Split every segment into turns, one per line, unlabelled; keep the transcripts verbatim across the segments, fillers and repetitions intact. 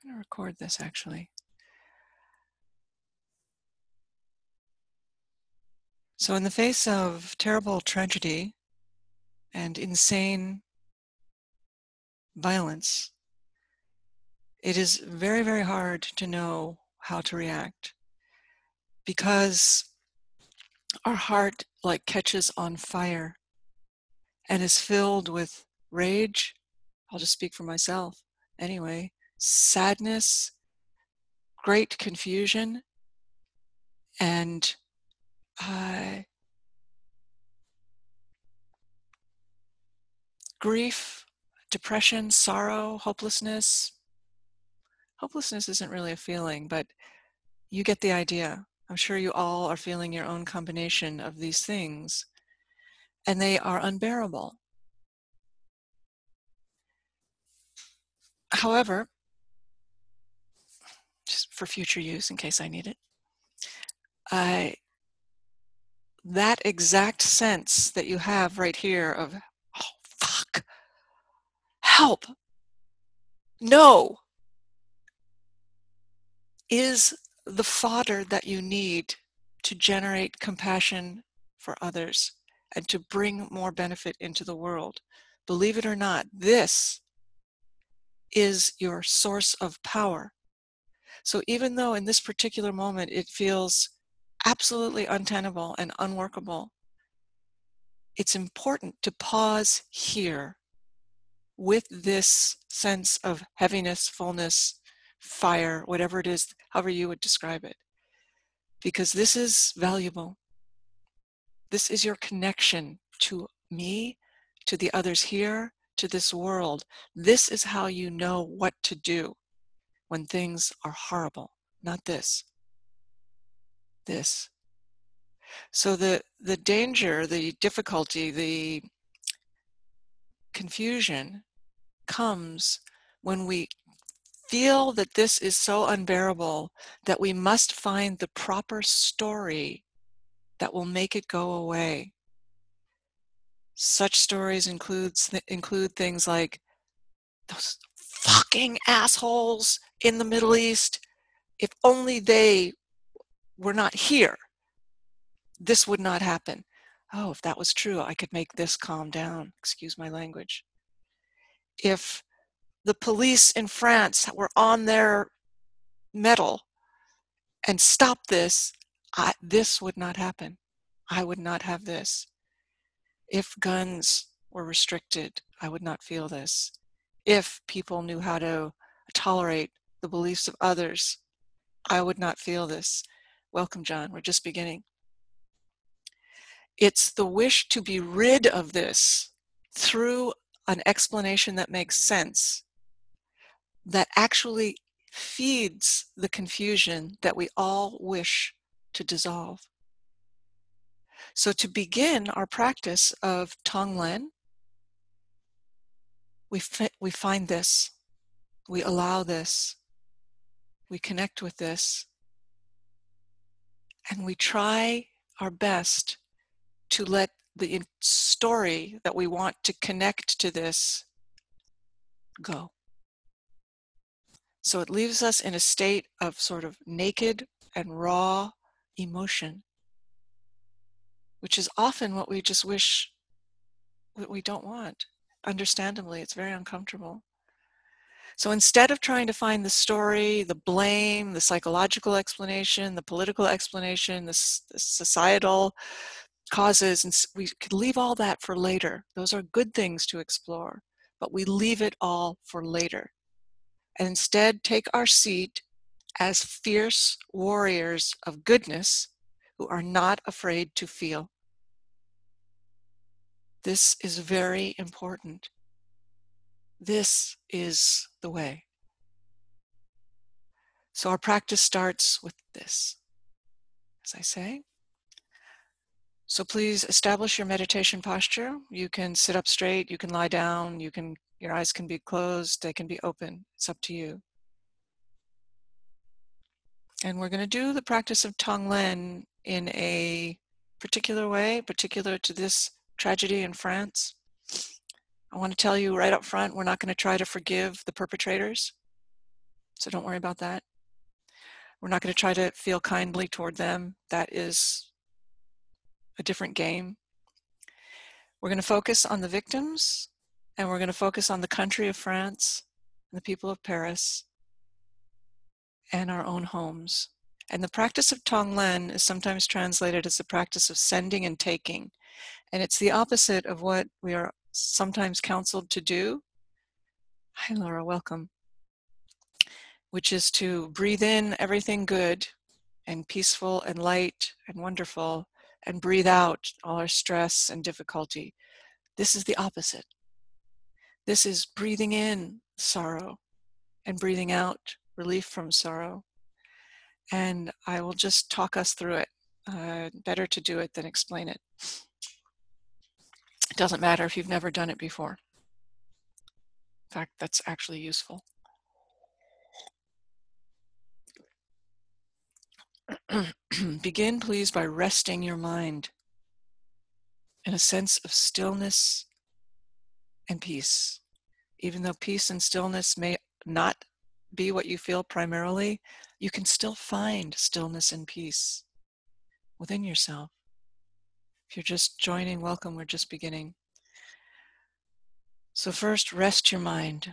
I'm going to record this actually. So in the face of terrible tragedy and insane violence, it is very, very hard to know how to react because our heart like catches on fire and is filled with rage. I'll just speak for myself anyway. Sadness, great confusion, and uh, grief, depression, sorrow, hopelessness. Hopelessness isn't really a feeling, but you get the idea. I'm sure you all are feeling your own combination of these things, and they are unbearable. However, just for future use in case I need it, I, that exact sense that you have right here of, oh, fuck, help, no, is the fodder that you need to generate compassion for others and to bring more benefit into the world. Believe it or not, this is your source of power. So even though in this particular moment it feels absolutely untenable and unworkable, it's important to pause here with this sense of heaviness, fullness, fire, whatever it is, however you would describe it. Because this is valuable. This is your connection to me, to the others here, to this world. This is how you know what to do when things are horrible, not this. This. So the, the danger, the difficulty, the confusion comes when we feel that this is so unbearable that we must find the proper story that will make it go away. Such stories includes include things like those fucking assholes in the Middle East. If only they were not here, this would not happen. Oh, if that was true, I could make this calm down. Excuse my language. If the police in France were on their mettle and stopped this, I, this would not happen. I would not have this. If guns were restricted, I would not feel this. If people knew how to tolerate the beliefs of others, I would not feel this. Welcome, John. We're just beginning. It's the wish to be rid of this through an explanation that makes sense that actually feeds the confusion that we all wish to dissolve. So to begin our practice of Tonglen, we, fi- we find this, we allow this, we connect with this, and we try our best to let the story that we want to connect to this go. So it leaves us in a state of sort of naked and raw emotion, which is often what we just wish, what we don't want. Understandably, it's very uncomfortable. So instead of trying to find the story, the blame, the psychological explanation, the political explanation, the, the societal causes, and we could leave all that for later. Those are good things to explore, but we leave it all for later. And instead take our seat as fierce warriors of goodness who are not afraid to feel. This is very important. This is the way. So our practice starts with this, as I say. So please establish your meditation posture. You can sit up straight, you can lie down, you can, your eyes can be closed, they can be open. It's up to you. And we're going to do the practice of Tonglen in a particular way, particular to this tragedy in France. I want to tell you right up front, we're not going to try to forgive the perpetrators. So don't worry about that. We're not going to try to feel kindly toward them. That is a different game. We're going to focus on the victims, and we're going to focus on the country of France and the people of Paris and our own homes. And the practice of Tonglen is sometimes translated as the practice of sending and taking. And it's the opposite of what we are sometimes counseled to do. Hi, Laura, welcome. Which is to breathe in everything good and peaceful and light and wonderful, and breathe out all our stress and difficulty. This is the opposite. This is breathing in sorrow and breathing out relief from sorrow. And I will just talk us through it. Uh, better to do it than explain it. It doesn't matter if you've never done it before. In fact, that's actually useful. Begin, please, by resting your mind in a sense of stillness and peace. Even though peace and stillness may not be what you feel primarily, you can still find stillness and peace within yourself. If you're just joining, welcome, we're just beginning. So first, rest your mind.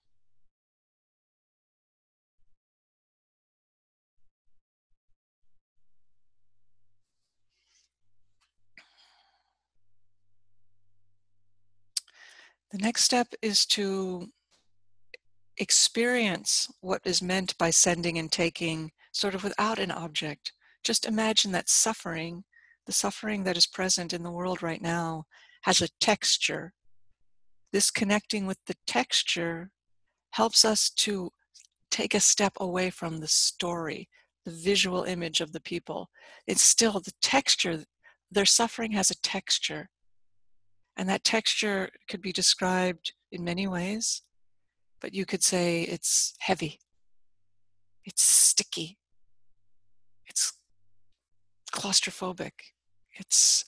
The next step is to experience what is meant by sending and taking, sort of without an object. Just imagine that suffering, the suffering that is present in the world right now, has a texture. This connecting with the texture helps us to take a step away from the story, the visual image of the people. It's still the texture. Their suffering has a texture. And that texture could be described in many ways. But you could say it's heavy, it's sticky, it's claustrophobic, it's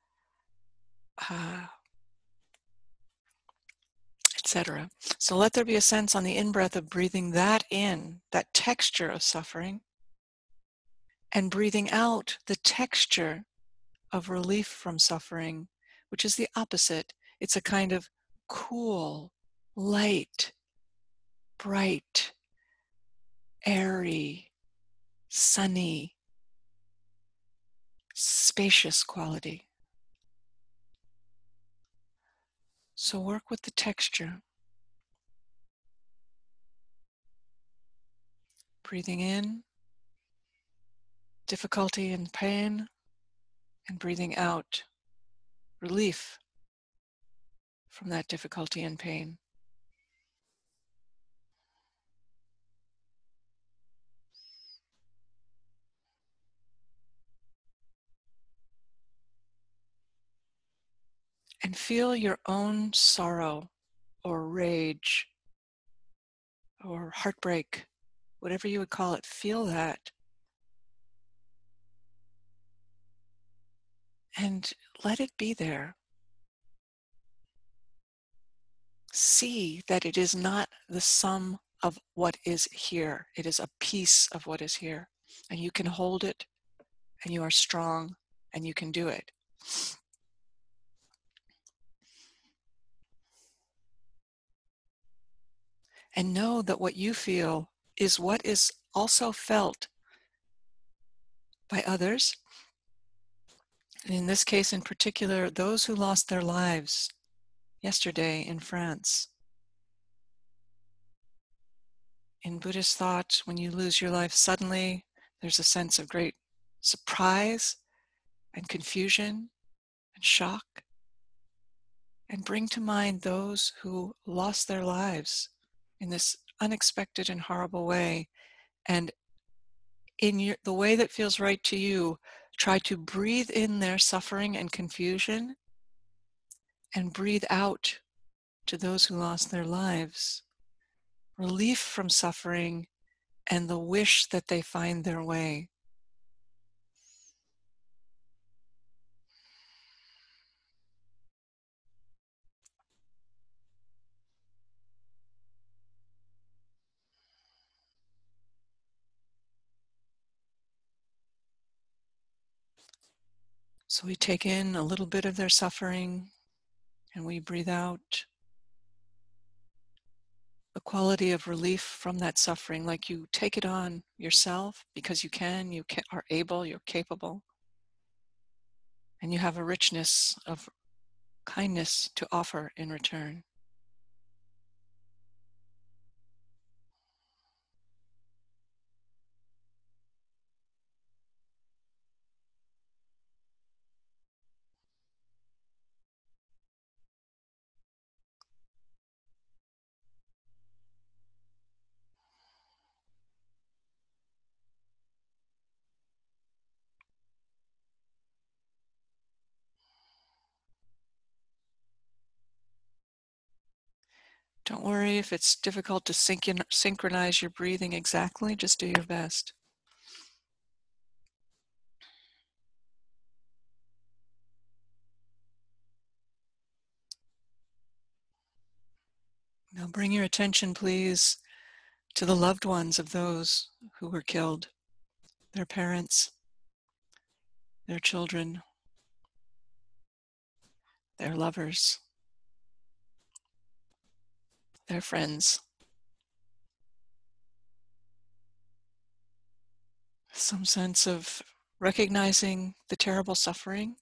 uh, et cetera. So let there be a sense on the in-breath of breathing that in, that texture of suffering, and breathing out the texture of relief from suffering, which is the opposite. It's a kind of cool, light, bright, airy, sunny, spacious quality. So work with the texture. Breathing in, difficulty and pain, and breathing out, relief from that difficulty and pain. And feel your own sorrow or rage or heartbreak, whatever you would call it, feel that. And let it be there. See that it is not the sum of what is here. It is a piece of what is here. And you can hold it, and you are strong, and you can do it. And know that what you feel is what is also felt by others. And in this case in particular, those who lost their lives yesterday in France. In Buddhist thought, when you lose your life suddenly, there's a sense of great surprise and confusion and shock. And bring to mind those who lost their lives in this unexpected and horrible way. And in your, the way that feels right to you, try to breathe in their suffering and confusion and breathe out to those who lost their lives relief from suffering and the wish that they find their way. So we take in a little bit of their suffering and we breathe out the quality of relief from that suffering, like you take it on yourself because you can, you ca- are able, you're capable, and you have a richness of kindness to offer in return. Don't worry if it's difficult to synch- synchronize your breathing exactly, just do your best. Now bring your attention, please, to the loved ones of those who were killed, their parents, their children, their lovers, their friends. Some sense of recognizing the terrible suffering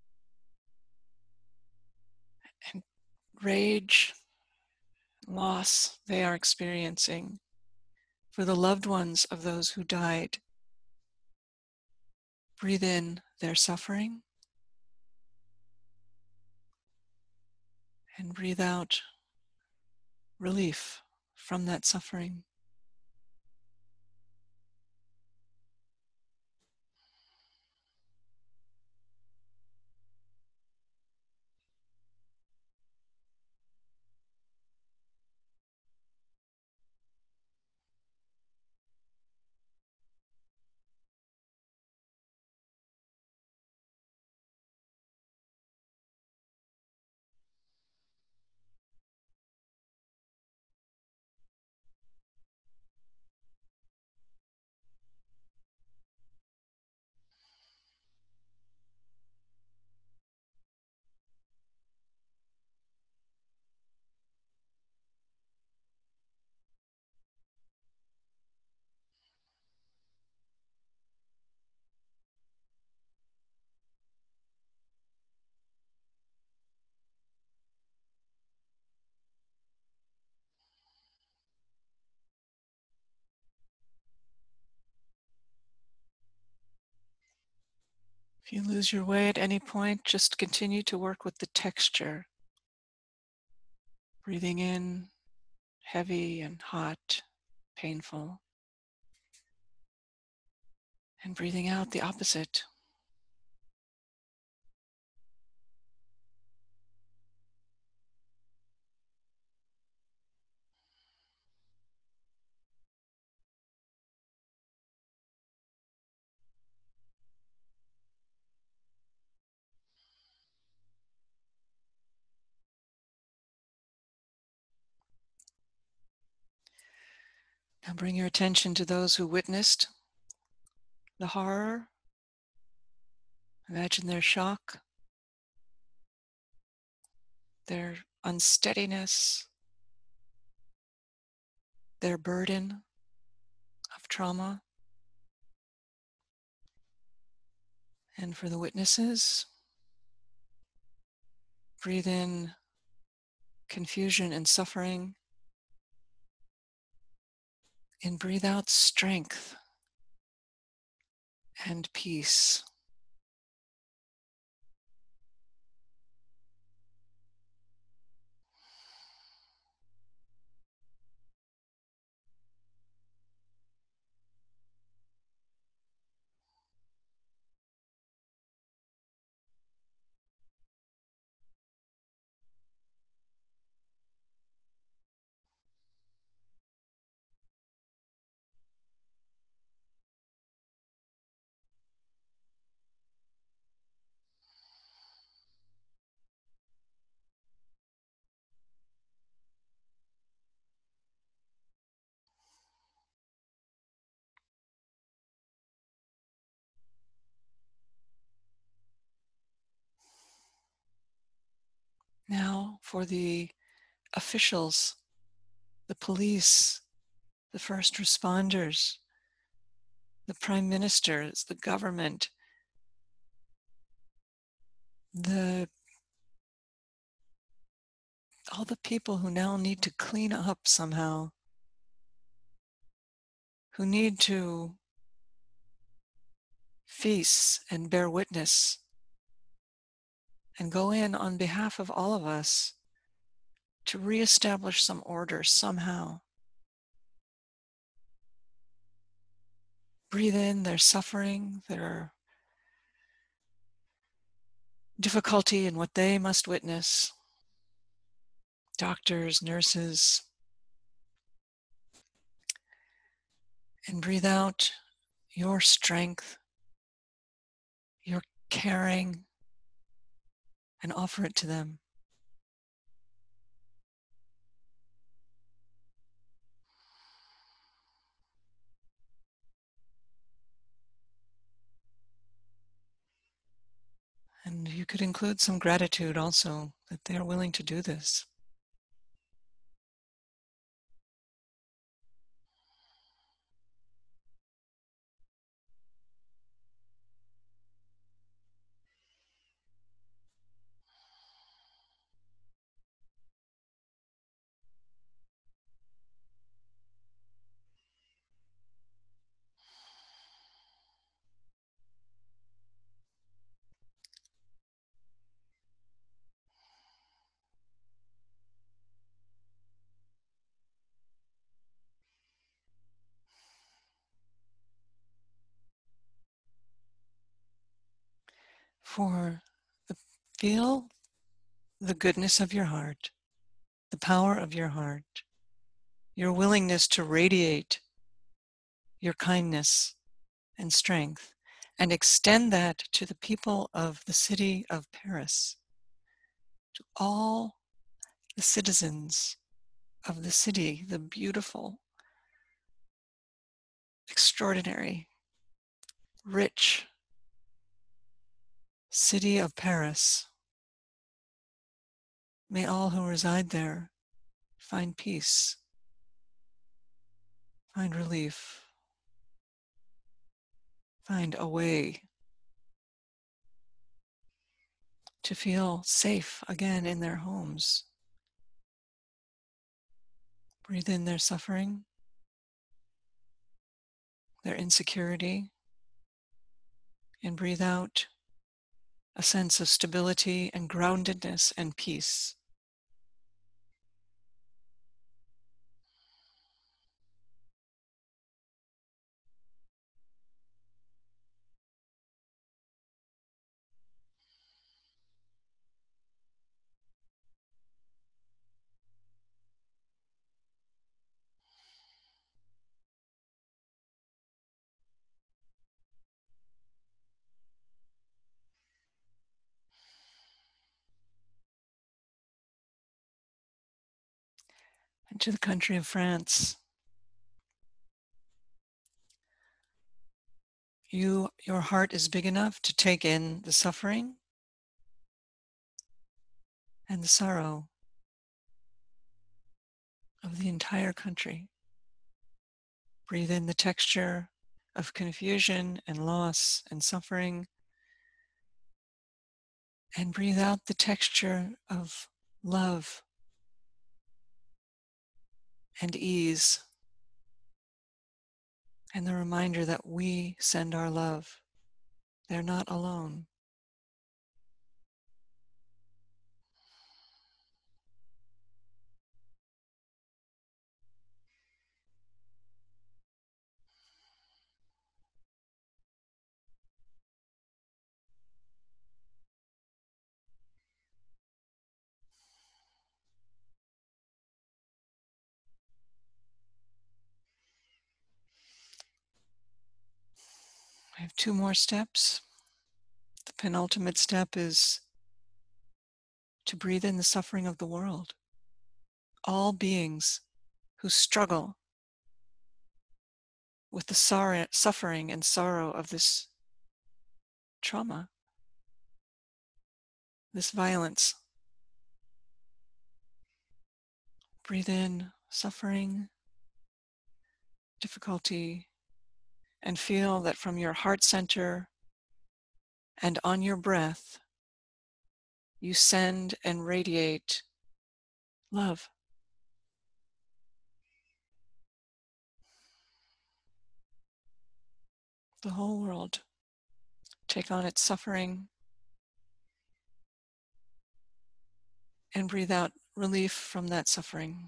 and rage, loss they are experiencing for the loved ones of those who died. Breathe in their suffering and breathe out relief from that suffering. If you lose your way at any point, just continue to work with the texture. Breathing in heavy and hot, painful, and breathing out the opposite. Now bring your attention to those who witnessed the horror. Imagine their shock, their unsteadiness, their burden of trauma. And for the witnesses, breathe in confusion and suffering, and breathe out strength and peace. for the officials, the police, the first responders, the prime ministers, the government, the all the people who now need to clean up somehow, who need to feast and bear witness and go in on behalf of all of us to reestablish some order somehow. Breathe in their suffering, their difficulty in what they must witness. Doctors, nurses, and breathe out your strength, your caring, and offer it to them. And you could include some gratitude also that they are willing to do this. For the, feel the goodness of your heart, the power of your heart, your willingness to radiate your kindness and strength, and extend that to the people of the city of Paris, to all the citizens of the city, the beautiful, extraordinary, rich city of Paris. May all who reside there find peace, find relief, find a way to feel safe again in their homes. Breathe in their suffering, their insecurity, and breathe out a sense of stability and groundedness and peace. And to the country of France, you, your heart is big enough to take in the suffering and the sorrow of the entire country. Breathe in the texture of confusion and loss and suffering, and breathe out the texture of love and ease, and the reminder that we send our love. They're not alone. I have two more steps. The penultimate step is to breathe in the suffering of the world. All beings who struggle with the sorrow, suffering and sorrow of this trauma, this violence. Breathe in suffering, difficulty, and feel that from your heart center and on your breath, you send and radiate love. The whole world. Take on its suffering and breathe out relief from that suffering.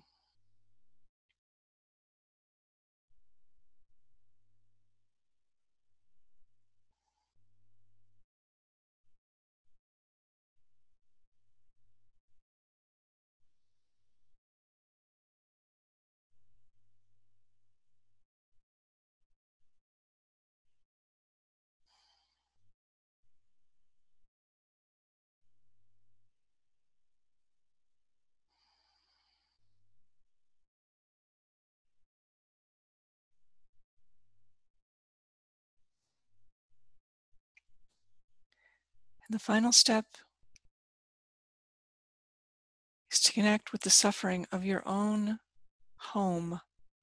And the final step is to connect with the suffering of your own home,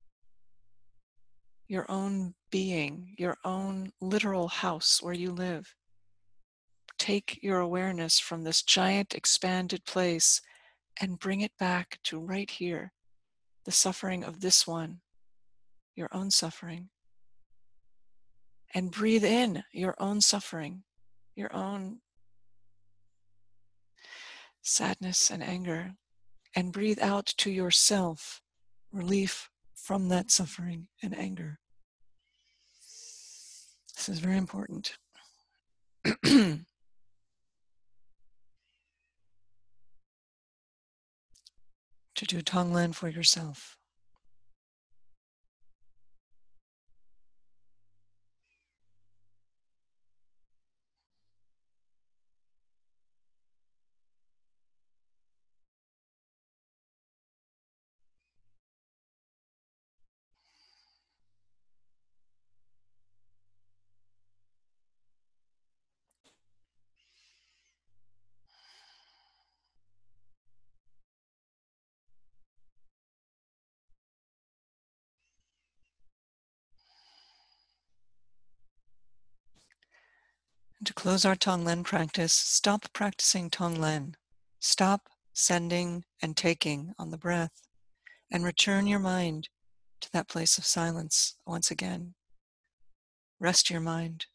your own being, your own literal house where you live. Take your awareness from this giant expanded place and bring it back to right here, the suffering of this one, your own suffering. And breathe in your own suffering, your own sadness and anger, and breathe out to yourself relief from that suffering and anger. This is very important. To do Tonglen for yourself. And to close our Tonglen practice, stop practicing Tonglen. Stop sending and taking on the breath and return your mind to that place of silence once again. Rest your mind.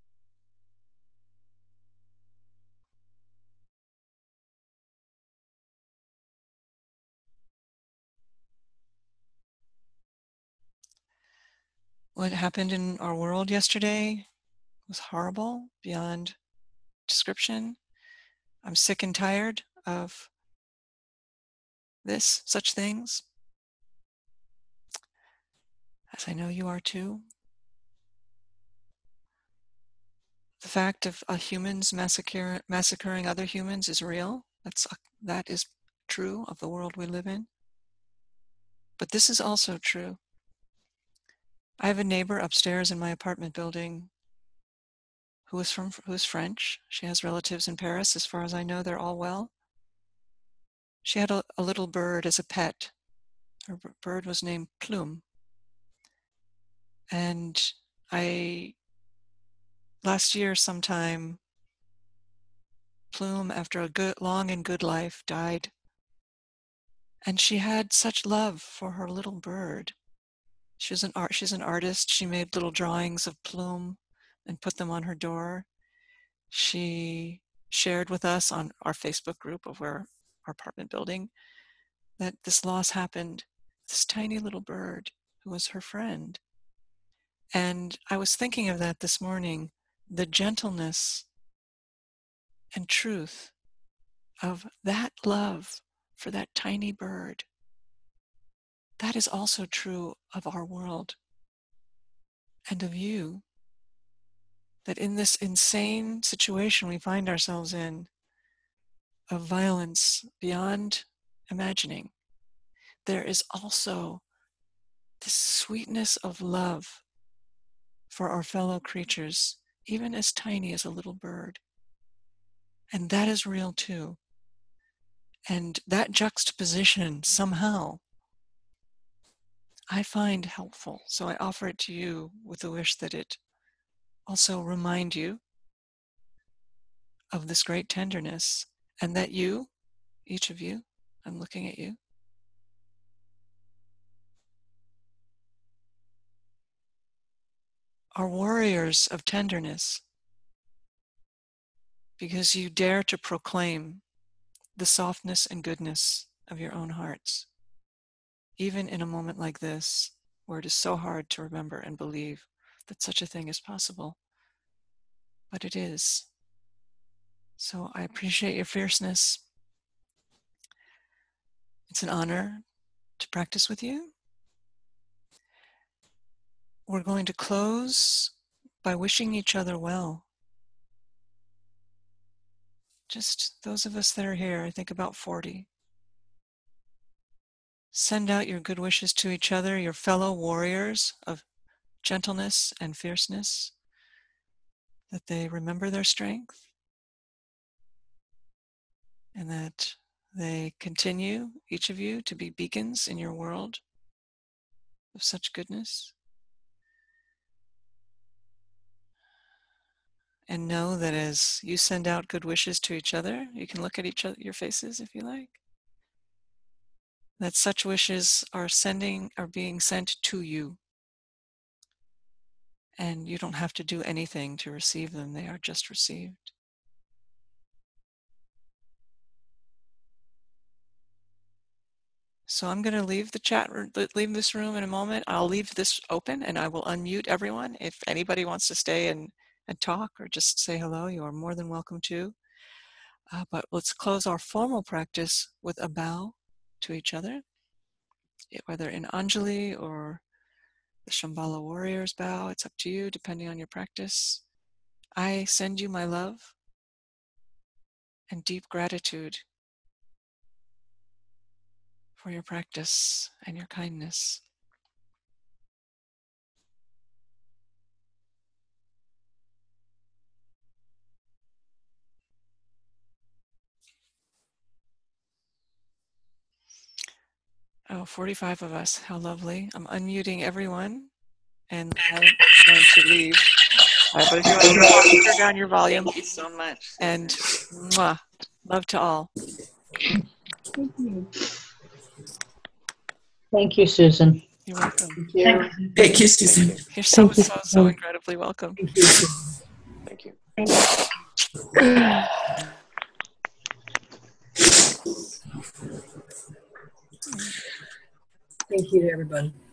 What happened in our world yesterday was horrible beyond description. I'm sick and tired of this, such things, as I know you are too. The fact of uh, humans massacre, massacring other humans is real. That's uh, that is true of the world we live in. But this is also true. I have a neighbor upstairs in my apartment building who is from who is French. She has relatives in Paris. As far as I know, they're all well. She had a, a little bird as a pet. Her b- bird was named Plume. And I, last year sometime, Plume, after a good, long and good life, died. And she had such love for her little bird. She's an art. She's an artist. She made little drawings of Plume and put them on her door. She shared with us on our Facebook group of where our apartment building that this loss happened. This tiny little bird who was her friend. And I was thinking of that this morning, the gentleness and truth of that love for that tiny bird. That is also true of our world and of you. That in this insane situation we find ourselves in, of violence beyond imagining, there is also this sweetness of love for our fellow creatures, even as tiny as a little bird. And that is real too. And that juxtaposition somehow I find helpful. So I offer it to you with the wish that it also remind you of this great tenderness, and that you, each of you, I'm looking at you, are warriors of tenderness because you dare to proclaim the softness and goodness of your own hearts, even in a moment like this, where it is so hard to remember and believe that such a thing is possible. But it is. So I appreciate your fierceness. It's an honor to practice with you. We're going to close by wishing each other well. Just those of us that are here, I think about forty. Send out your good wishes to each other, your fellow warriors of gentleness and fierceness, that they remember their strength and that they continue, each of you, to be beacons in your world of such goodness. And know that as you send out good wishes to each other, you can look at each other, your faces if you like, that such wishes are sending, are being sent to you. And you don't have to do anything to receive them. They are just received. So I'm going to leave the chat, leave this room in a moment. I'll leave this open and I will unmute everyone. If anybody wants to stay and, and talk or just say hello, you are more than welcome to. Uh, but let's close our formal practice with a bow to each other, whether in Anjali or the Shambhala Warriors bow. It's up to you, depending on your practice. I send you my love and deep gratitude for your practice and your kindness. Oh, forty-five of us, how lovely. I'm unmuting everyone and I'm going to leave. Uh, but if you want to talk, turn down your volume.
Thank you so much.
And mwah, love to all.
Thank you. Thank you, Susan.
You're welcome.
Thank you.
Thank you, Susan.
You're so,
Thank you.
so, so incredibly welcome.
Thank you.
Thank you.
Thank you. Thank you to everybody.